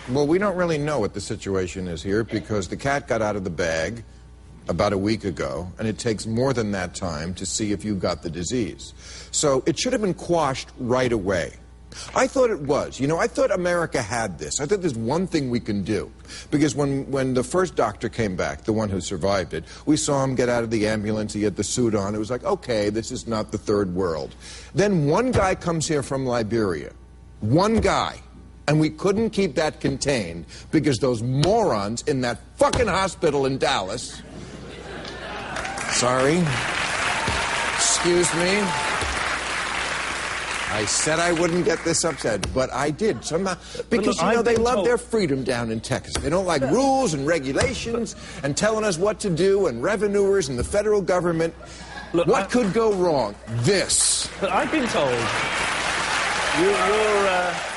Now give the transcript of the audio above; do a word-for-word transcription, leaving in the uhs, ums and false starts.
Well, we don't really know what the situation is here because the cat got out of the bag about a week ago, and it takes more than that time to see if you got the disease. So it should have been quashed right away. I thought it was. You know, I thought America had this. I thought there's one thing we can do. Because when, when the first doctor came back, the one who survived it, we saw him get out of the ambulance, he had the suit on. It was like, okay, this is not the third world. Then one guy comes here from Liberia. One guy. And we couldn't keep that contained because those morons in that fucking hospital in Dallas... Sorry. Excuse me. I said I wouldn't get this upset, but I did somehow. Because, look, you know, they love told... their freedom down in Texas. They don't like rules and regulations and telling us what to do and revenuers and the federal government. Look, what I... could go wrong? This. But I've been told you, you're... Uh...